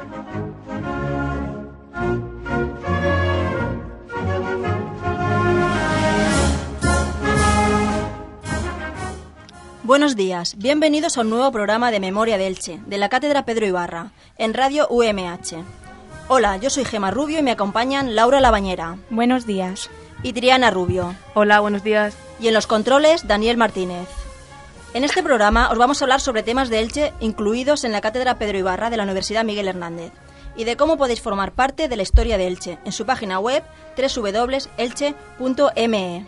Buenos días, bienvenidos a un nuevo programa de Memoria de Elche, de la Cátedra Pedro Ibarra, en Radio UMH. Hola, yo soy Gema Rubio y me acompañan Laura Labañera. Buenos días. Y Triana Rubio. Hola, buenos días. Y en los controles, Daniel Martínez. En este programa os vamos a hablar sobre temas de Elche incluidos en la Cátedra Pedro Ibarra de la Universidad Miguel Hernández y de cómo podéis formar parte de la historia de Elche en su página web www.elche.me.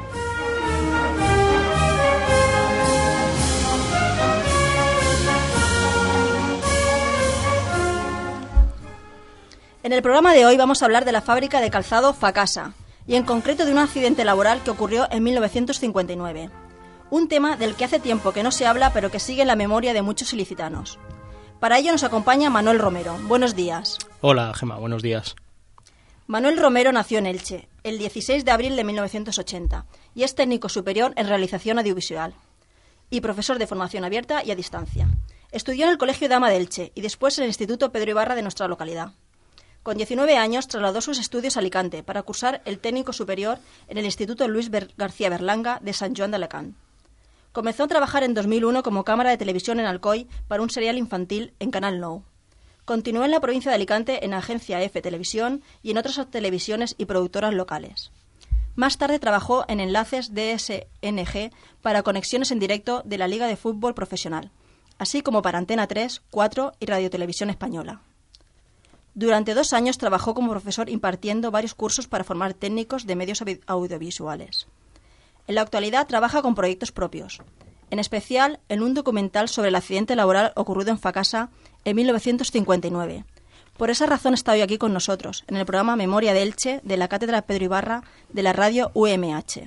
En el programa de hoy vamos a hablar de la fábrica de calzado Facasa y en concreto de un accidente laboral que ocurrió en 1959. Un tema del que hace tiempo que no se habla pero que sigue en la memoria de muchos ilicitanos. Para ello nos acompaña Manuel Romero. Buenos días. Hola, Gema, buenos días. Manuel Romero nació en Elche el 16 de abril de 1980 y es técnico superior en realización audiovisual y profesor de formación abierta y a distancia. Estudió en el Colegio Dama de Elche y después en el Instituto Pedro Ibarra de nuestra localidad. Con 19 años trasladó sus estudios a Alicante para cursar el técnico superior en el Instituto Luis García Berlanga de Sant Joan d'Alacant. Comenzó a trabajar en 2001 como cámara de televisión en Alcoi para un serial infantil en Canal 9. Continuó en la provincia de Alicante en Agencia F Televisión y en otras televisiones y productoras locales. Más tarde trabajó en enlaces DSNG para conexiones en directo de la Liga de Fútbol Profesional, así como para Antena 3, 4 y Radio Televisión Española. Durante 2 años trabajó como profesor impartiendo varios cursos para formar técnicos de medios audiovisuales. En la actualidad trabaja con proyectos propios, en especial en un documental sobre el accidente laboral ocurrido en Facasa en 1959. Por esa razón está hoy aquí con nosotros, en el programa Memoria de Elche de la Cátedra Pedro Ibarra de la Radio UMH.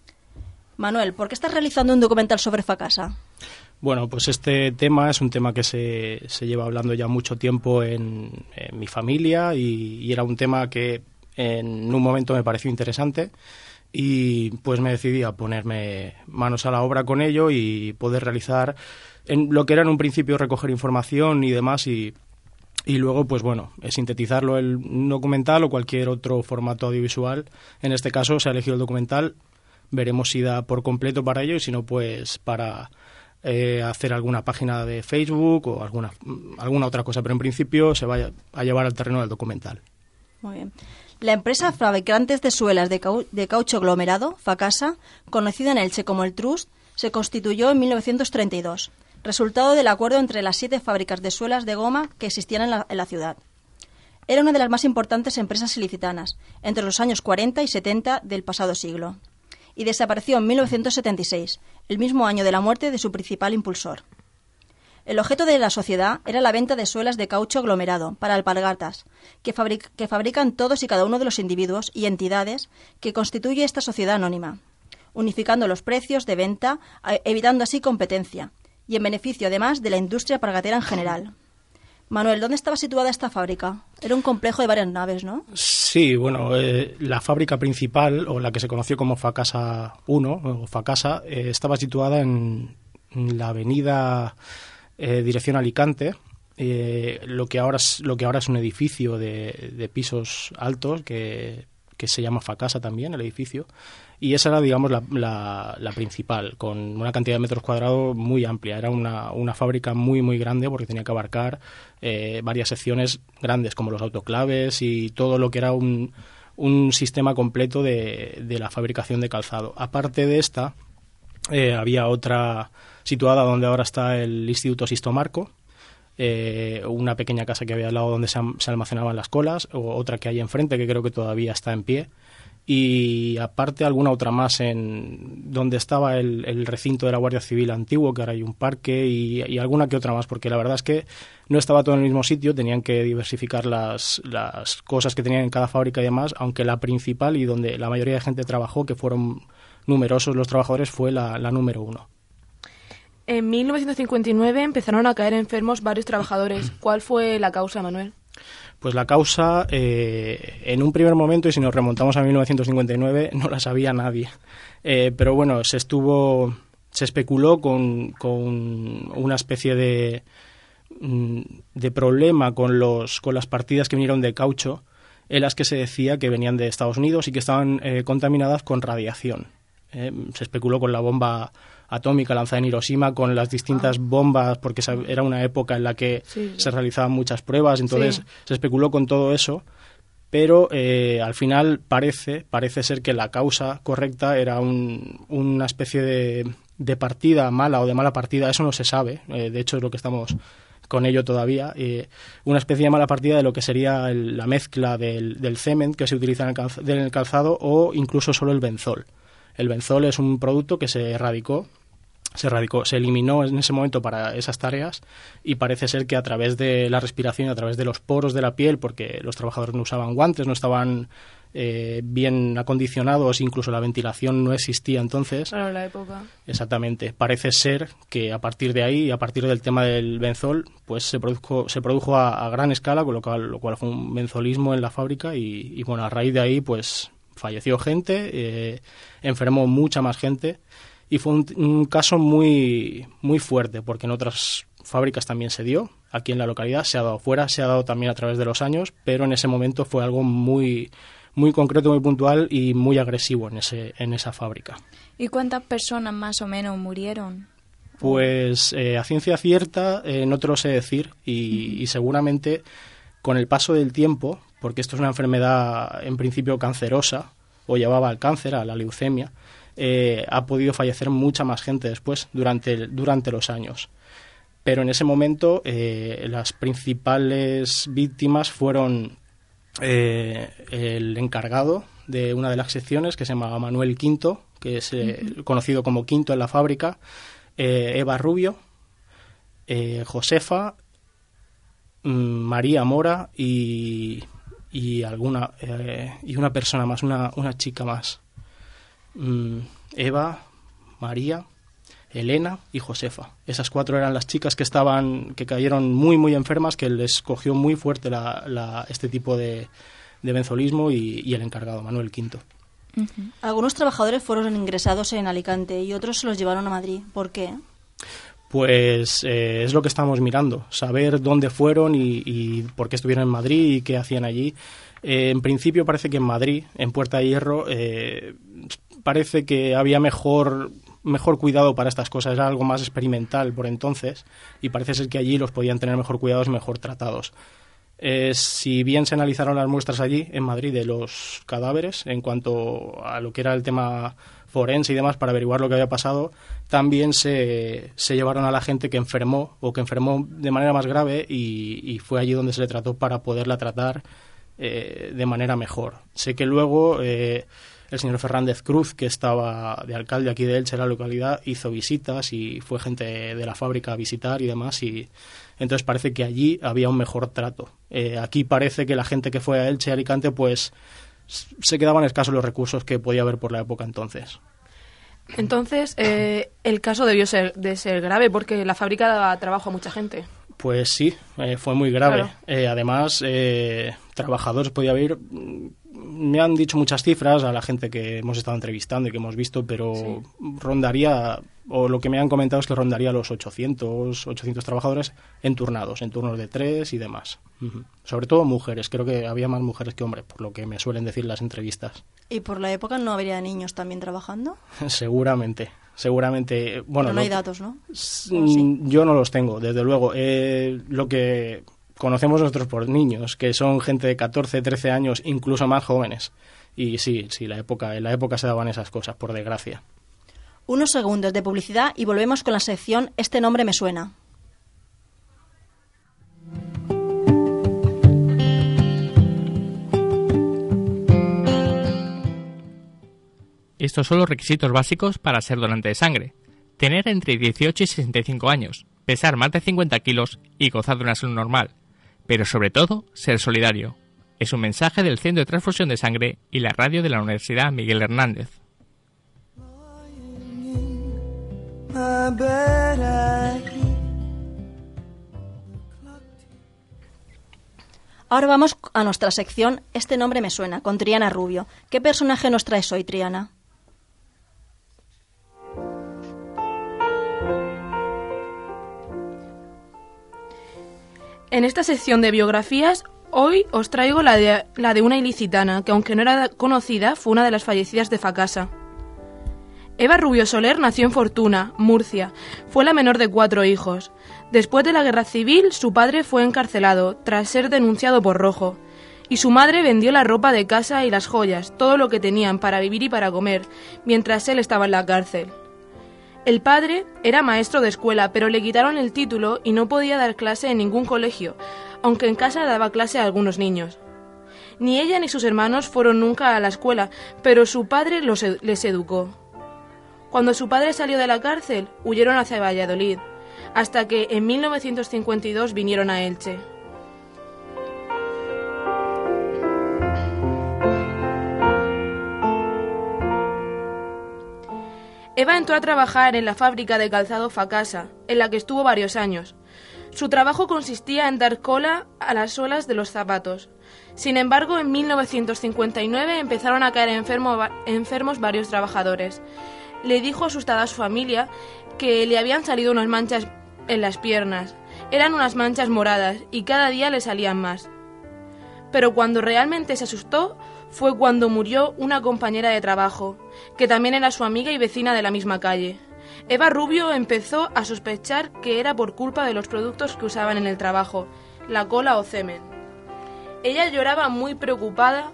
Manuel, ¿por qué estás realizando un documental sobre Facasa? Bueno, pues este tema es un tema que se lleva hablando ya mucho tiempo en mi familia y era un tema que en un momento me pareció interesante y pues me decidí a ponerme manos a la obra con ello y poder realizar en lo que era en un principio recoger información y demás y luego pues bueno, sintetizarlo en un documental o cualquier otro formato audiovisual. En este caso se ha elegido el documental, veremos si da por completo para ello y si no pues para hacer alguna página de Facebook o alguna otra cosa, pero en principio se va a llevar al terreno del documental. Muy bien. La empresa fabricantes de suelas de caucho aglomerado, Facasa, conocida en Elche como el Trust, se constituyó en 1932, resultado del acuerdo entre las 7 fábricas de suelas de goma que existían en la ciudad. Era una de las más importantes empresas ilicitanas, entre los años 40 y 70 del pasado siglo, y desapareció en 1976, el mismo año de la muerte de su principal impulsor. El objeto de la sociedad era la venta de suelas de caucho aglomerado para alpargatas, que fabrican todos y cada uno de los individuos y entidades que constituye esta sociedad anónima, unificando los precios de venta, evitando así competencia, y en beneficio además de la industria alpargatera en general. Manuel, ¿dónde estaba situada esta fábrica? Era un complejo de varias naves, ¿no? Sí, bueno, la fábrica principal, o la que se conoció como Facasa 1, o Facasa, estaba situada en la avenida dirección Alicante, lo que ahora es un edificio de pisos altos que se llama Facasa también, el edificio, y esa era, digamos, la principal, con una cantidad de metros cuadrados muy amplia. Era una fábrica muy, muy grande porque tenía que abarcar varias secciones grandes, como los autoclaves y todo lo que era un sistema completo de la fabricación de calzado. Aparte de esta, había otra situada donde ahora está el Instituto Sisto Marco, una pequeña casa que había al lado donde se almacenaban las colas, o otra que hay enfrente que creo que todavía está en pie, y aparte alguna otra más en donde estaba el recinto de la Guardia Civil antiguo, que ahora hay un parque, y alguna que otra más, porque la verdad es que no estaba todo en el mismo sitio, tenían que diversificar las cosas que tenían en cada fábrica y demás, aunque la principal y donde la mayoría de gente trabajó, que fueron numerosos los trabajadores, fue la número 1. En 1959 empezaron a caer enfermos varios trabajadores. ¿Cuál fue la causa, Manuel? Pues la causa, en un primer momento, y si nos remontamos a 1959, no la sabía nadie. Pero bueno, se especuló con una especie de de problema con las partidas que vinieron de caucho, en las que se decía que venían de Estados Unidos y que estaban contaminadas con radiación. Se especuló con la bomba atómica lanzada en Hiroshima, con las distintas bombas, porque era una época en la que se realizaban muchas pruebas, entonces se especuló con todo eso, pero al final parece ser que la causa correcta era una especie de partida mala o de mala partida, eso no se sabe, de hecho es lo que estamos con ello todavía, una especie de mala partida de lo que sería la mezcla del cement que se utiliza en el calzado o incluso solo el benzol. El benzol es un producto que se eliminó en ese momento para esas tareas y parece ser que a través de la respiración, a través de los poros de la piel, porque los trabajadores no usaban guantes, no estaban bien acondicionados, incluso la ventilación no existía entonces. Claro, en la época. Exactamente. Parece ser que a partir de ahí, a partir del tema del benzol, pues se produjo a gran escala, con lo cual fue un benzolismo en la fábrica y bueno, a raíz de ahí pues falleció gente, enfermó mucha más gente y fue un caso muy, muy fuerte porque en otras fábricas también se dio, aquí en la localidad se ha dado fuera, se ha dado también a través de los años, pero en ese momento fue algo muy, muy concreto, muy puntual y muy agresivo en esa fábrica. ¿Y cuántas personas más o menos murieron? Pues a ciencia cierta no te lo sé decir y seguramente con el paso del tiempo, porque esto es una enfermedad en principio cancerosa o llevaba al cáncer, a la leucemia, ha podido fallecer mucha más gente después durante los años. Pero en ese momento las principales víctimas fueron el encargado de una de las secciones, que se llamaba Manuel Quinto, que es conocido como Quinto en la fábrica, Eva Rubio, Josefa, María Mora y una persona más, una chica más. Eva, María, Elena y Josefa. Esas 4 eran las chicas que cayeron muy, muy enfermas, que les cogió muy fuerte este tipo de benzolismo y el encargado, Manuel Quinto. Algunos trabajadores fueron ingresados en Alicante y otros se los llevaron a Madrid. ¿Por qué? Pues es lo que estamos mirando, saber dónde fueron y por qué estuvieron en Madrid y qué hacían allí. En principio parece que en Madrid, en Puerta de Hierro, parece que había mejor cuidado para estas cosas, era algo más experimental por entonces y parece ser que allí los podían tener mejor cuidados y mejor tratados. Si bien se analizaron las muestras allí, en Madrid, de los cadáveres, en cuanto a lo que era el tema forense y demás, para averiguar lo que había pasado, también se llevaron a la gente que enfermó de manera más grave y fue allí donde se le trató para poderla tratar de manera mejor. Sé que luego el señor Fernández Cruz, que estaba de alcalde aquí de Elche, en la localidad, hizo visitas y fue gente de la fábrica a visitar y demás, y entonces parece que allí había un mejor trato. Aquí parece que la gente que fue a Elche y Alicante pues se quedaban escasos los recursos que podía haber por la época entonces. Entonces, el caso debió de ser grave porque la fábrica daba trabajo a mucha gente. Pues sí, fue muy grave. Claro. Además, trabajadores podía haber. Me han dicho muchas cifras a la gente que hemos estado entrevistando y que hemos visto, pero rondaría, o lo que me han comentado es que rondaría los 800 trabajadores en turnos de 3 y demás. Sobre todo mujeres, creo que había más mujeres que hombres, por lo que me suelen decir las entrevistas. ¿Y por la época no habría niños también trabajando? Seguramente. Bueno, pero no hay datos, ¿no? Sí. Yo no los tengo, desde luego. Lo que conocemos nosotros por niños, que son gente de 14, 13 años, incluso más jóvenes. Y sí, en la época se daban esas cosas, por desgracia. Unos segundos de publicidad y volvemos con la sección Este nombre me suena. Estos son los requisitos básicos para ser donante de sangre. Tener entre 18 y 65 años, pesar más de 50 kilos y gozar de una salud normal. Pero sobre todo, ser solidario. Es un mensaje del Centro de Transfusión de Sangre y la radio de la Universidad Miguel Hernández. Ahora vamos a nuestra sección Este nombre me suena, con Triana Rubio. ¿Qué personaje nos traes hoy, Triana? En esta sección de biografías, hoy os traigo la de una ilicitana, que aunque no era conocida, fue una de las fallecidas de Facasa. Eva Rubio Soler nació en Fortuna, Murcia. Fue la menor de 4 hijos. Después de la Guerra Civil, su padre fue encarcelado, tras ser denunciado por rojo. Y su madre vendió la ropa de casa y las joyas, todo lo que tenían para vivir y para comer, mientras él estaba en la cárcel. El padre era maestro de escuela, pero le quitaron el título y no podía dar clase en ningún colegio, aunque en casa daba clase a algunos niños. Ni ella ni sus hermanos fueron nunca a la escuela, pero su padre les educó. Cuando su padre salió de la cárcel, huyeron hacia Valladolid, hasta que en 1952 vinieron a Elche. Eva entró a trabajar en la fábrica de calzado Facasa, en la que estuvo varios años. Su trabajo consistía en dar cola a las suelas de los zapatos. Sin embargo, en 1959 empezaron a caer enfermos varios trabajadores. Le dijo asustada a su familia que le habían salido unas manchas en las piernas. Eran unas manchas moradas y cada día le salían más. Pero cuando realmente se asustó fue cuando murió una compañera de trabajo, que también era su amiga y vecina de la misma calle. Eva Rubio empezó a sospechar que era por culpa de los productos que usaban en el trabajo, la cola o semen. Ella lloraba muy preocupada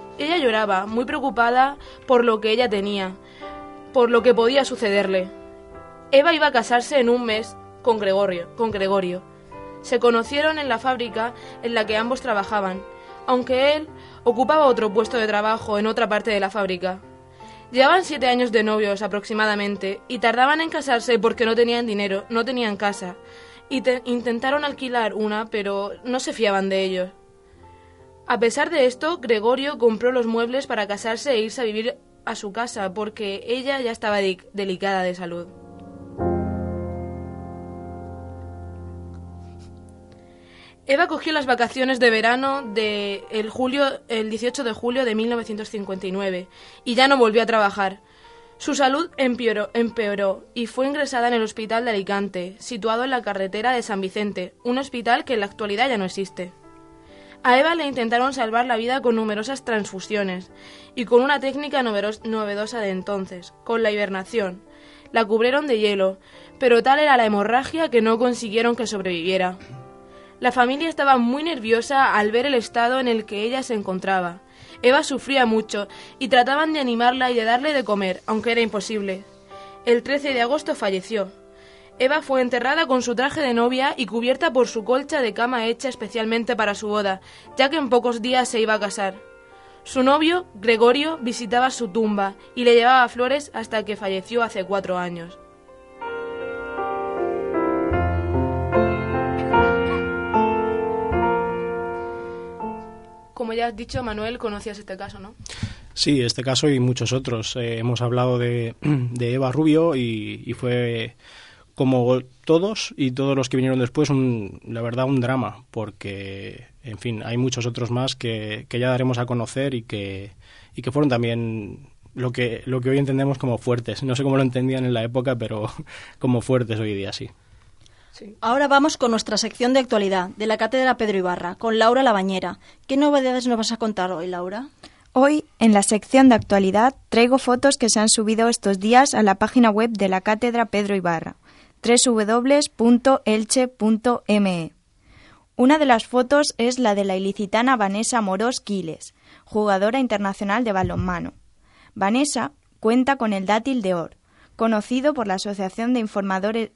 por lo que ella tenía, por lo que podía sucederle. Eva iba a casarse en un mes con Gregorio. Se conocieron en la fábrica en la que ambos trabajaban, aunque él ocupaba otro puesto de trabajo en otra parte de la fábrica. Llevaban 7 años de novios aproximadamente y tardaban en casarse porque no tenían dinero, no tenían casa. Intentaron alquilar una, pero no se fiaban de ellos. A pesar de esto, Gregorio compró los muebles para casarse e irse a vivir a su casa porque ella ya estaba delicada de salud. Eva cogió las vacaciones de verano el 18 de julio de 1959 y ya no volvió a trabajar. Su salud empeoró y fue ingresada en el hospital de Alicante, situado en la carretera de San Vicente, un hospital que en la actualidad ya no existe. A Eva le intentaron salvar la vida con numerosas transfusiones y con una técnica novedosa de entonces, con la hibernación. La cubrieron de hielo, pero tal era la hemorragia que no consiguieron que sobreviviera. La familia estaba muy nerviosa al ver el estado en el que ella se encontraba. Eva sufría mucho y trataban de animarla y de darle de comer, aunque era imposible. El 13 de agosto falleció. Eva fue enterrada con su traje de novia y cubierta por su colcha de cama hecha especialmente para su boda, ya que en pocos días se iba a casar. Su novio, Gregorio, visitaba su tumba y le llevaba flores hasta que falleció hace 4 años. Como ya has dicho, Manuel, conocías este caso, ¿no? Sí, este caso y muchos otros. Hemos hablado de Eva Rubio y fue, como todos y todos los que vinieron después, la verdad, un drama, porque, en fin, hay muchos otros más que ya daremos a conocer y que fueron también lo que hoy entendemos como fuertes. No sé cómo lo entendían en la época, pero como fuertes hoy día, sí. Sí. Ahora vamos con nuestra sección de actualidad, de la Cátedra Pedro Ibarra, con Laura Labañera. ¿Qué novedades nos vas a contar hoy, Laura? Hoy, en la sección de actualidad, traigo fotos que se han subido estos días a la página web de la Cátedra Pedro Ibarra, www.elche.me. Una de las fotos es la de la ilicitana Vanessa Morós Quiles, jugadora internacional de balonmano. Vanessa cuenta con el Dátil de Oro, concedido por la Asociación de Informadores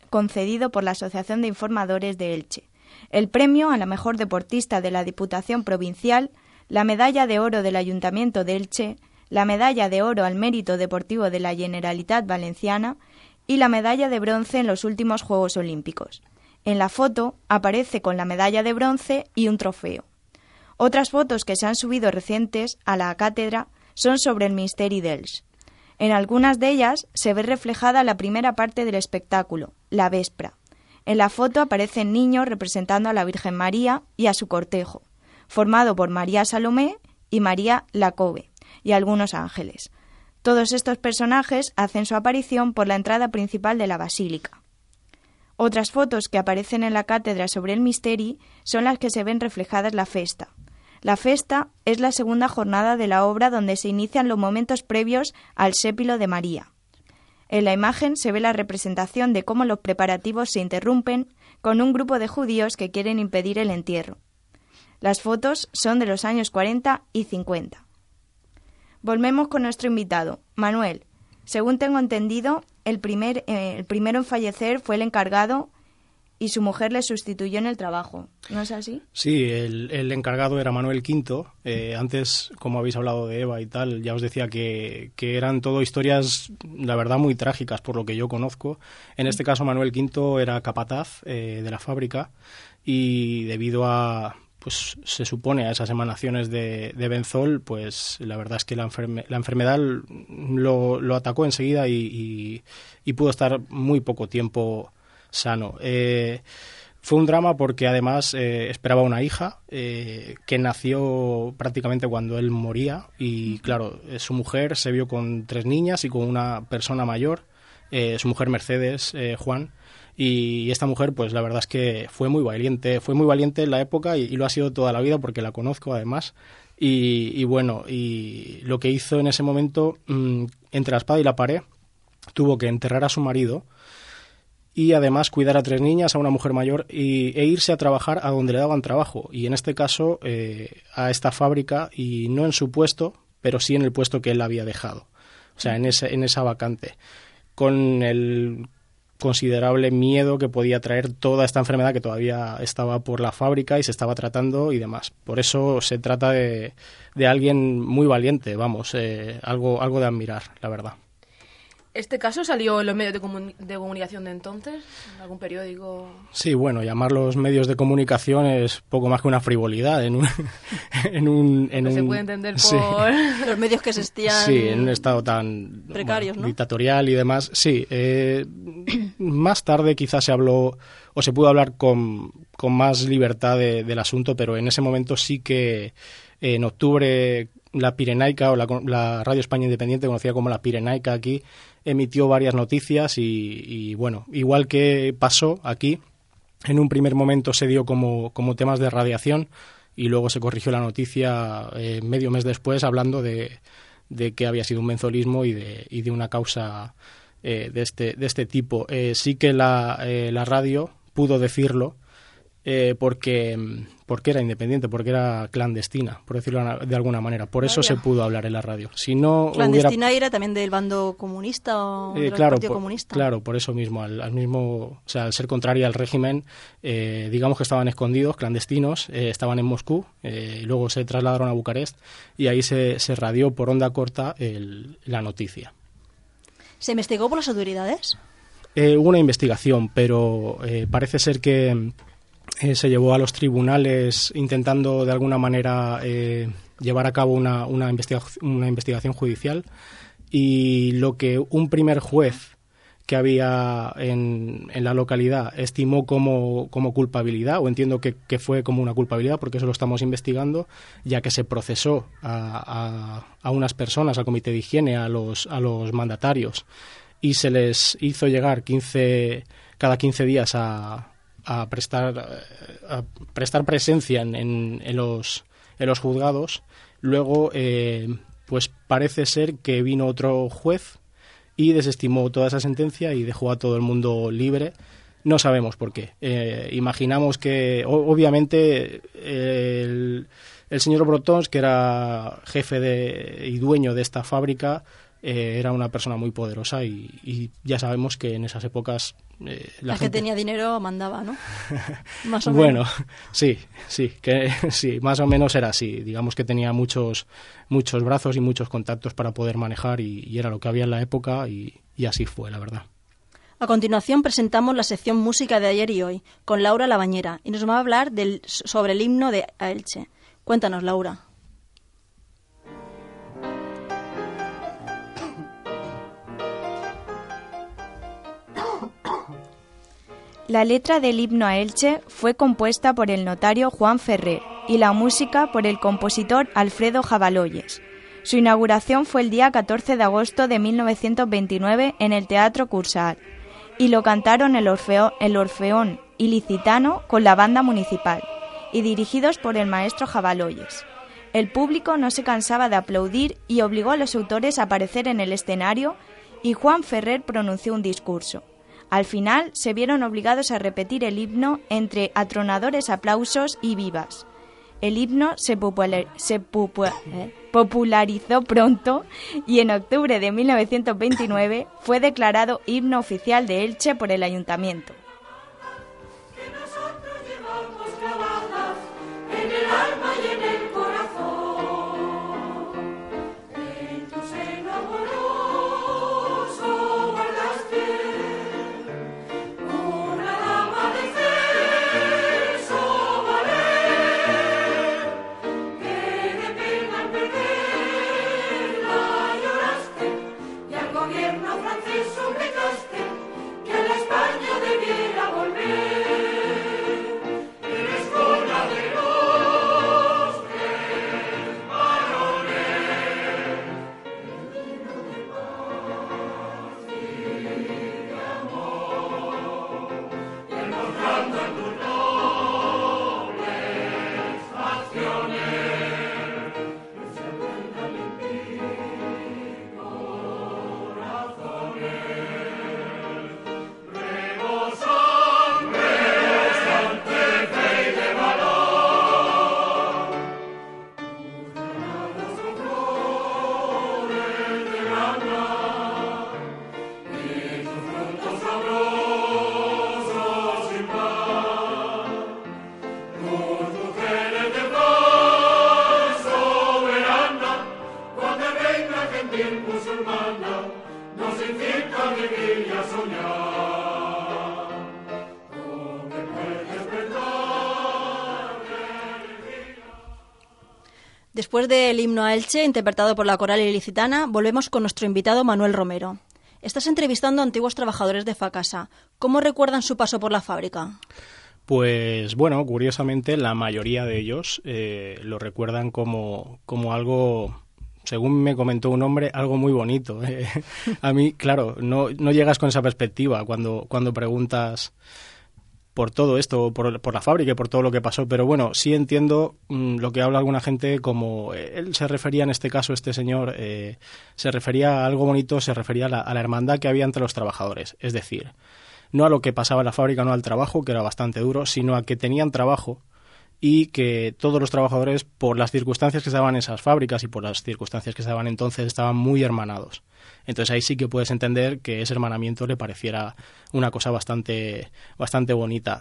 de Elche, el premio a la mejor deportista de la Diputación Provincial, la medalla de oro del Ayuntamiento de Elche, la medalla de oro al mérito deportivo de la Generalitat Valenciana y la medalla de bronce en los últimos Juegos Olímpicos. En la foto aparece con la medalla de bronce y un trofeo. Otras fotos que se han subido recientes a la cátedra son sobre el Misteri d'Elx. En algunas de ellas se ve reflejada la primera parte del espectáculo, la Vespra. En la foto aparecen niños representando a la Virgen María y a su cortejo, formado por María Salomé y María Lacobe, y algunos ángeles. Todos estos personajes hacen su aparición por la entrada principal de la basílica. Otras fotos que aparecen en la cátedra sobre el misteri son las que se ven reflejadas en la festa. La festa es la segunda jornada de la obra donde se inician los momentos previos al sépilo de María. En la imagen se ve la representación de cómo los preparativos se interrumpen con un grupo de judíos que quieren impedir el entierro. Las fotos son de los años 40 y 50. Volvemos con nuestro invitado, Manuel. Según tengo entendido, el primero en fallecer fue el encargado y su mujer le sustituyó en el trabajo. ¿No es así? Sí, el encargado era Manuel V. Antes, como habéis hablado de Eva y tal, ya os decía que eran todo historias, la verdad, muy trágicas, por lo que yo conozco. En este caso, Manuel V era capataz de la fábrica y debido a, pues se supone, a esas emanaciones de benzol, pues la verdad es que la enfermedad lo atacó enseguida y pudo estar muy poco tiempo sano. Fue un drama porque además esperaba una hija que nació prácticamente cuando él moría y claro, su mujer se vio con 3 niñas y con una persona mayor, su mujer Mercedes, Juan, y esta mujer pues la verdad es que fue muy valiente en la época y lo ha sido toda la vida porque la conozco además y bueno, y lo que hizo en ese momento, entre la espada y la pared, tuvo que enterrar a su marido y además cuidar a 3 niñas, a una mujer mayor e irse a trabajar a donde le daban trabajo. Y en este caso a esta fábrica, y no en su puesto, pero sí en el puesto que él había dejado. O sea, en esa vacante. Con el considerable miedo que podía traer toda esta enfermedad que todavía estaba por la fábrica y se estaba tratando y demás. Por eso se trata de alguien muy valiente, vamos, algo de admirar, la verdad. ¿Este caso salió en los medios de comunicación de entonces? ¿En algún periódico? Sí, bueno, llamar los medios de comunicación es poco más que una frivolidad se puede entender por sí. Los medios que existían. Sí, en un estado tan precarios, ¿no? Dictatorial y demás. Sí, más tarde quizás se habló o se pudo hablar con más libertad del asunto, pero en ese momento sí que en octubre la Pirenaica o la Radio España Independiente, conocida como la Pirenaica aquí, emitió varias noticias y bueno, igual que pasó aquí, en un primer momento se dio como temas de radiación y luego se corrigió la noticia medio mes después hablando de que había sido un benzolismo y de una causa de este tipo. Sí que la radio pudo decirlo porque era independiente, porque era clandestina, por decirlo de alguna manera. Por eso se pudo hablar en la radio. Si no ¿Clandestina era también del bando comunista o del Partido Comunista? Claro, por eso mismo, o sea, al ser contraria al régimen, digamos que estaban escondidos, clandestinos, estaban en Moscú, luego se trasladaron a Bucarest y ahí se radió por onda corta la noticia. ¿Se investigó por las autoridades? Hubo una investigación, pero parece ser que se llevó a los tribunales intentando de alguna manera llevar a cabo una investigación judicial y lo que un primer juez que había en la localidad estimó como culpabilidad, o entiendo que fue como una culpabilidad porque eso lo estamos investigando, ya que se procesó a unas personas, al comité de higiene, a los mandatarios y se les hizo llegar cada 15 días a prestar presencia en los juzgados. Luego pues parece ser que vino otro juez y desestimó toda esa sentencia y dejó a todo el mundo libre. No sabemos por qué. Imaginamos que obviamente el señor Brotons, que era jefe y dueño de esta fábrica, era una persona muy poderosa y ya sabemos que en esas épocas la gente que tenía dinero mandaba, ¿no? Más o bueno, menos. sí, más o menos era así. Digamos que tenía muchos brazos y muchos contactos para poder manejar y era lo que había en la época y así fue, la verdad. A continuación presentamos la sección Música de ayer y hoy con Laura Labañera y nos va a hablar sobre el himno de Elche. Cuéntanos, Laura. La letra del himno a Elche fue compuesta por el notario Juan Ferrer y la música por el compositor Alfredo Jabaloyes. Su inauguración fue el día 14 de agosto de 1929 en el Teatro Cursal y lo cantaron el Orfeón Ilicitano con la banda municipal y dirigidos por el maestro Jabaloyes. El público no se cansaba de aplaudir y obligó a los autores a aparecer en el escenario y Juan Ferrer pronunció un discurso. Al final se vieron obligados a repetir el himno entre atronadores aplausos y vivas. El himno se popularizó pronto y en octubre de 1929 fue declarado himno oficial de Elche por el ayuntamiento. Después del himno a Elche, interpretado por la Coral Ilicitana, volvemos con nuestro invitado Manuel Romero. Estás entrevistando a antiguos trabajadores de Facasa. ¿Cómo recuerdan su paso por la fábrica? Pues bueno, curiosamente la mayoría de ellos lo recuerdan como algo, según me comentó un hombre, algo muy bonito. A mí, claro, no llegas con esa perspectiva cuando preguntas por todo esto, por la fábrica y por todo lo que pasó, pero bueno, sí entiendo lo que habla alguna gente, como él se refería en este caso, este señor, se refería a algo bonito, se refería a la hermandad que había entre los trabajadores, es decir, no a lo que pasaba en la fábrica, no al trabajo, que era bastante duro, sino a que tenían trabajo y que todos los trabajadores, por las circunstancias que se daban en esas fábricas y por las circunstancias que se daban entonces, estaban muy hermanados. Entonces ahí sí que puedes entender que ese hermanamiento le pareciera una cosa bastante bonita.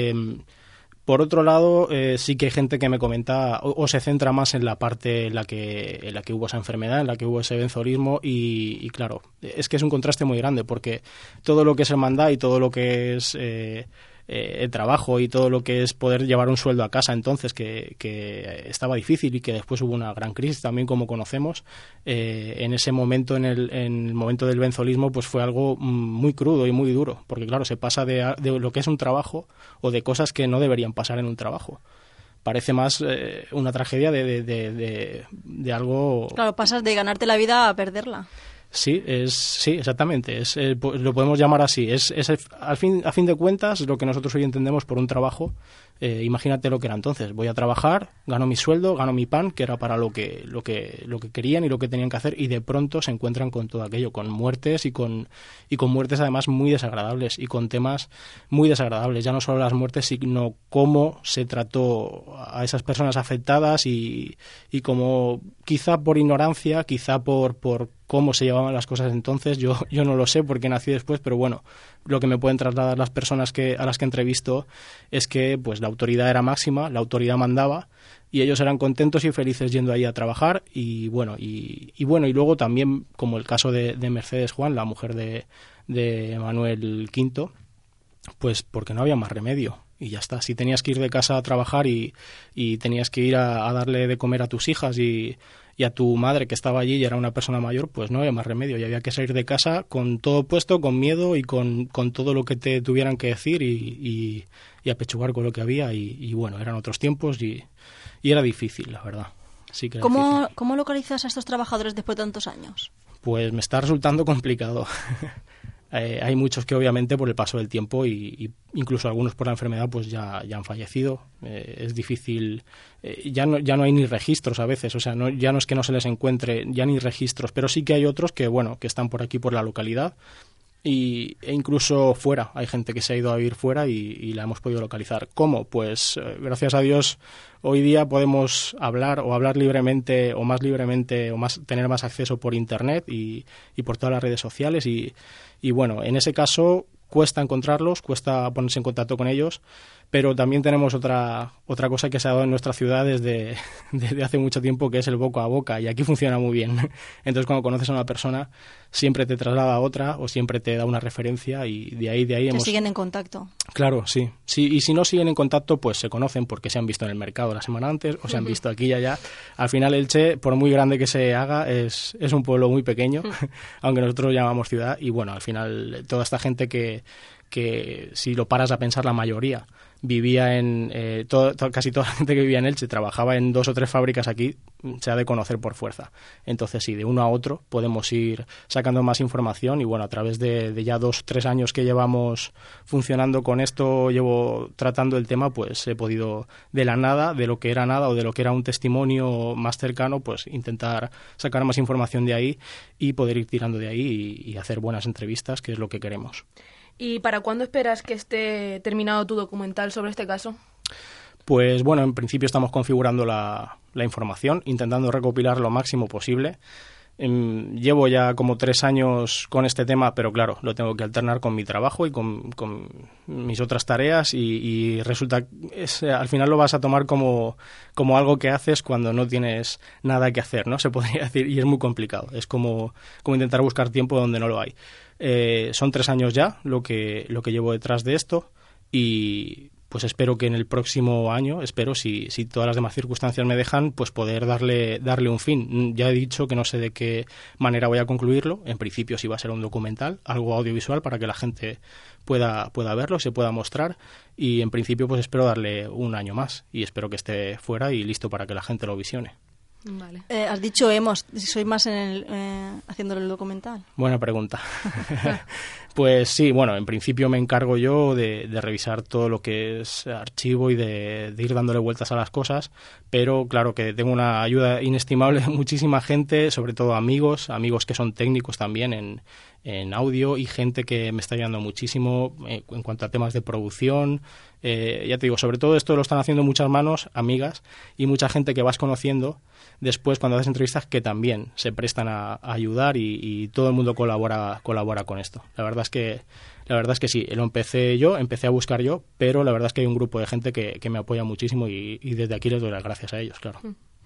Por otro lado, sí que hay gente que me comenta o se centra más en la parte en la que hubo esa enfermedad, en la que hubo ese benzolismo y claro, es que es un contraste muy grande porque todo lo que es hermandad y todo lo que es el trabajo y todo lo que es poder llevar un sueldo a casa entonces que estaba difícil y que después hubo una gran crisis también, como conocemos, en ese momento, en el momento del benzolismo, pues fue algo muy crudo y muy duro, porque claro, se pasa de lo que es un trabajo o de cosas que no deberían pasar en un trabajo. Parece más una tragedia de algo... Claro, pasas de ganarte la vida a perderla. Sí, exactamente. Lo podemos llamar así. A fin de cuentas, lo que nosotros hoy entendemos por un trabajo. Imagínate lo que era entonces. Voy a trabajar, gano mi sueldo, gano mi pan, que era para lo que querían y lo que tenían que hacer, y de pronto se encuentran con todo aquello, con muertes y con muertes además muy desagradables y con temas muy desagradables. Ya no solo las muertes, sino cómo se trató a esas personas afectadas y cómo, quizá por ignorancia, quizá por cómo se llevaban las cosas entonces, yo no lo sé porque nací después, pero bueno, lo que me pueden trasladar las personas a las que entrevisto es que pues la autoridad era máxima, la autoridad mandaba y ellos eran contentos y felices yendo ahí a trabajar y luego también, como el caso de Mercedes Juan, la mujer de Manuel V, pues porque no había más remedio. Y ya está, si tenías que ir de casa a trabajar y tenías que ir a darle de comer a tus hijas y a tu madre que estaba allí y era una persona mayor, pues no había más remedio y había que salir de casa con todo puesto, con miedo y con todo lo que te tuvieran que decir y apechugar con lo que había y bueno, eran otros tiempos y era difícil, la verdad. Sí que era difícil. ¿Cómo localizas a estos trabajadores después de tantos años? Pues me está resultando complicado. Hay muchos que obviamente por el paso del tiempo y incluso algunos por la enfermedad pues ya han fallecido. Es difícil, ya no hay ni registros a veces, o sea, ya no es que no se les encuentre, ya ni registros, pero sí que hay otros que están por aquí por la localidad e incluso fuera. Hay gente que se ha ido a vivir fuera y la hemos podido localizar. ¿Cómo? Pues gracias a Dios hoy día podemos hablar libremente o tener más acceso por internet y por todas las redes sociales y bueno, en ese caso cuesta encontrarlos, cuesta ponerse en contacto con ellos, pero también tenemos otra cosa que se ha dado en nuestra ciudad desde hace mucho tiempo, que es el boca a boca, y aquí funciona muy bien. Entonces, cuando conoces a una persona, siempre te traslada a otra o siempre te da una referencia y de ahí que siguen en contacto. Claro, sí. Y si no siguen en contacto, pues se conocen porque se han visto en el mercado la semana antes o se han visto aquí y allá. Al final, Elche, por muy grande que se haga, es un pueblo muy pequeño, aunque nosotros lo llamamos ciudad. Y bueno, al final, toda esta gente que si lo paras a pensar, la mayoría vivía casi toda la gente que vivía en Elche trabajaba en 2 o 3 fábricas aquí, se ha de conocer por fuerza. Entonces sí, de uno a otro podemos ir sacando más información y bueno, a través de ya 2-3 años que llevamos funcionando con esto, llevo tratando el tema, pues he podido de la nada, de lo que era nada o de lo que era un testimonio más cercano, pues intentar sacar más información de ahí y poder ir tirando de ahí y hacer buenas entrevistas, que es lo que queremos. ¿Y para cuándo esperas que esté terminado tu documental sobre este caso? Pues bueno, en principio estamos configurando la información, intentando recopilar lo máximo posible. Llevo ya como 3 años con este tema, pero claro, lo tengo que alternar con mi trabajo y con mis otras tareas y resulta al final lo vas a tomar como algo que haces cuando no tienes nada que hacer, ¿no? Se podría decir, y es muy complicado. Es como intentar buscar tiempo donde no lo hay. Son 3 años ya lo que llevo detrás de esto y pues espero que en el próximo año, si todas las demás circunstancias me dejan, pues poder darle un fin. Ya he dicho que no sé de qué manera voy a concluirlo. En principio sí va a ser un documental, algo audiovisual para que la gente pueda verlo, se pueda mostrar y en principio pues espero darle un año más y espero que esté fuera y listo para que la gente lo visione. Vale. Has dicho soy más haciéndolo el documental. Buena pregunta. Pues sí, bueno, en principio me encargo yo de revisar todo lo que es archivo y de ir dándole vueltas a las cosas, pero claro que tengo una ayuda inestimable de muchísima gente, sobre todo amigos que son técnicos también en audio y gente que me está ayudando muchísimo en cuanto a temas de producción. Ya te digo, sobre todo esto lo están haciendo muchas manos, amigas y mucha gente que vas conociendo después cuando haces entrevistas que también se prestan a ayudar y todo el mundo colabora con esto. La verdad es que sí, lo empecé a buscar yo, pero la verdad es que hay un grupo de gente que me apoya muchísimo y desde aquí les doy las gracias a ellos, claro.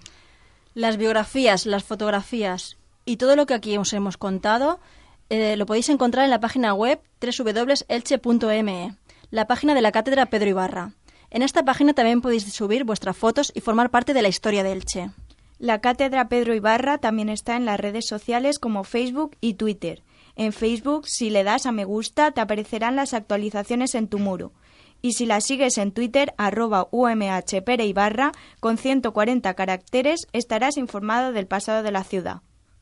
Las biografías, las fotografías y todo lo que aquí os hemos contado lo podéis encontrar en la página web www.elche.me, la página de la Cátedra Pedro Ibarra. En esta página también podéis subir vuestras fotos y formar parte de la historia de Elche. La Cátedra Pedro Ibarra también está en las redes sociales como Facebook y Twitter. En Facebook, si le das a me gusta, te aparecerán las actualizaciones en tu muro. Y si la sigues en Twitter, @umhpereibarra, con 140 caracteres, estarás informado del pasado de la ciudad.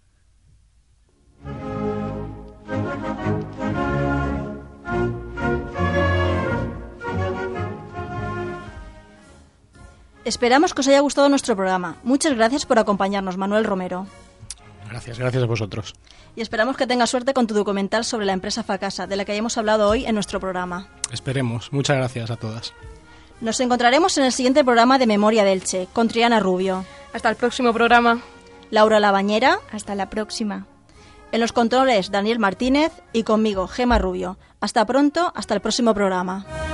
Esperamos que os haya gustado nuestro programa. Muchas gracias por acompañarnos, Manuel Romero. Gracias a vosotros. Y esperamos que tengas suerte con tu documental sobre la empresa Facasa, de la que hayamos hablado hoy en nuestro programa. Esperemos. Muchas gracias a todas. Nos encontraremos en el siguiente programa de Memoria de Elche, con Triana Rubio. Hasta el próximo programa. Laura Labañera. Hasta la próxima. En los controles, Daniel Martínez y conmigo, Gema Rubio. Hasta pronto, hasta el próximo programa.